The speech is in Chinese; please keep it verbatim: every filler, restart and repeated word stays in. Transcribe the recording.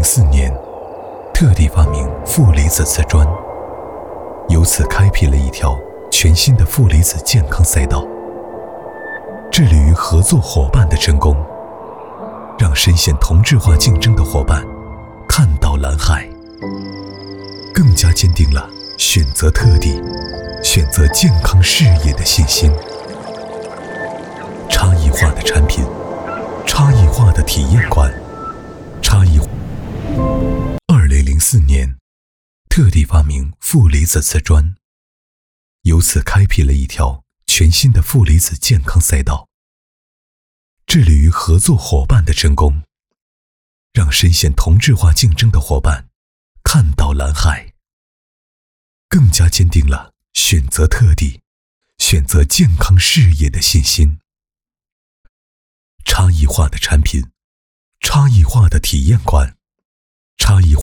四年，特地发明负离子瓷砖，由此开辟了一条全新的负离子健康赛道。致力于合作伙伴的成功，让深陷同质化竞争的伙伴看到蓝海，更加坚定了选择特地、选择健康事业的信心。差异化的产品，差异化的体验观，差异化。二零零四年，特地发明负离子瓷砖，由此开辟了一条全新的负离子健康赛道。致力于合作伙伴的成功，让深陷同质化竞争的伙伴看到蓝海，更加坚定了选择特地、选择健康事业的信心。差异化的产品，差异化的体验观，差异化。